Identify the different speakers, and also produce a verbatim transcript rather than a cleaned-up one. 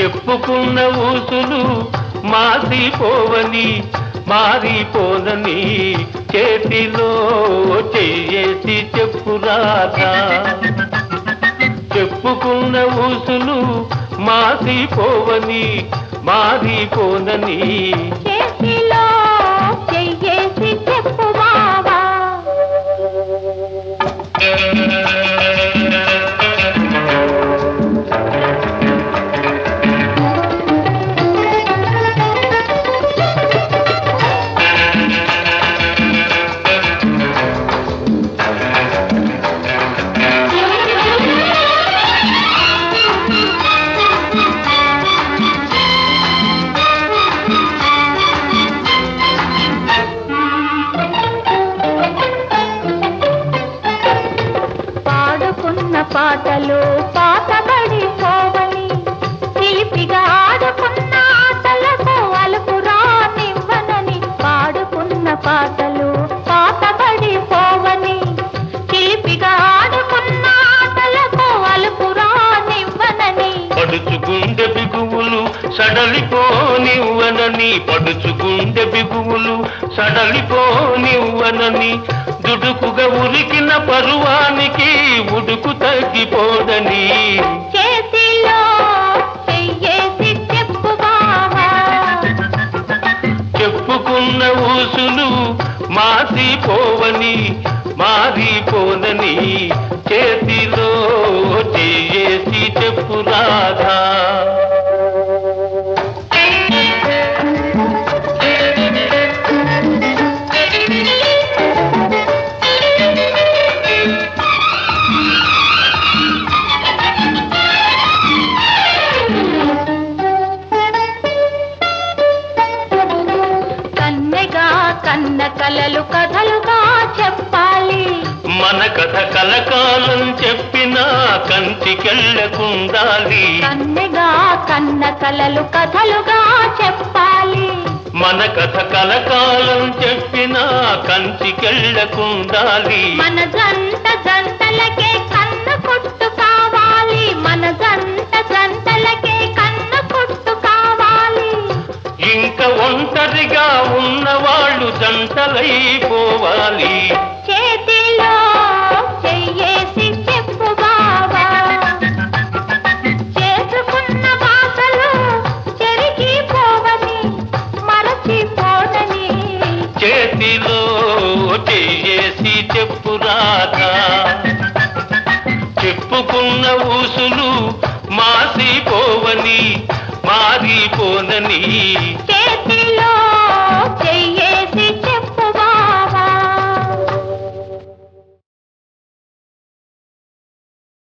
Speaker 1: చెప్పుకున్న ఊసులు మాసిపోవని మారిపోనని చేతిలో చెయ్యేసి చెప్పురాధా. చెప్పుకున్న ఊసులు మాసిపోవని మారిపోనని
Speaker 2: చేతిలో చెయ్యేసి చెప్పు బావా. పాటలు పాతబడిపోవని తీపిగా ఆడుకున్న ఆటలకు అలుపు రానివ్వనని. పాడుకున్న పాటలు పాతబడిపోవని తీపిగా ఆడుకున్న ఆటలకు అలుపు రానివ్వనని.
Speaker 1: పడుచుగుండె బిగువులు సడలిపోనివ్వనని పడుచుగుండె బిగువులు సడలిపోనివ్వనని. దుడుకుగా ఉరికిన పరువానికి ఉడుకు తగ్గిపోదని
Speaker 2: చేతిలో చెయ్యేసి చెప్పు బావా.
Speaker 1: చెప్పుకున్న ఊసులు మాసిపోవని మారిపోనని చేతిలో చెయ్యేసి చెప్పు రాధా.
Speaker 2: కన్న కలలు కథలుగా చెప్పాలి.
Speaker 1: మన కథ కలకాలం చెప్పినా కంచికెళ్ళకుండాలి.
Speaker 2: కన్నెగా కన్న కలలు కథలుగా చెప్పాలి.
Speaker 1: మన కథ కలకాలం చెప్పినా కంచికెళ్ళకుండాలి.
Speaker 2: మన జంట జంటలకే కన్న కొట్టు కావాలి. మన జంట జంటలకే కన్న కొట్టు కావాలి.
Speaker 1: ఇంకా ఒంటరిగా ఉన్నవాళ్ళు జంటలైపోవాలి.
Speaker 2: చేతిలో చెయ్యేసి చెప్పు బావా. చేసుకున్న బాసలు చెరిగిపోవని మరచిపోనని.
Speaker 1: చేతిలో చెయ్యేసి చెప్పు రాధా. చెప్పుకున్న ఊసులు మాసిపోవని మారిపోనని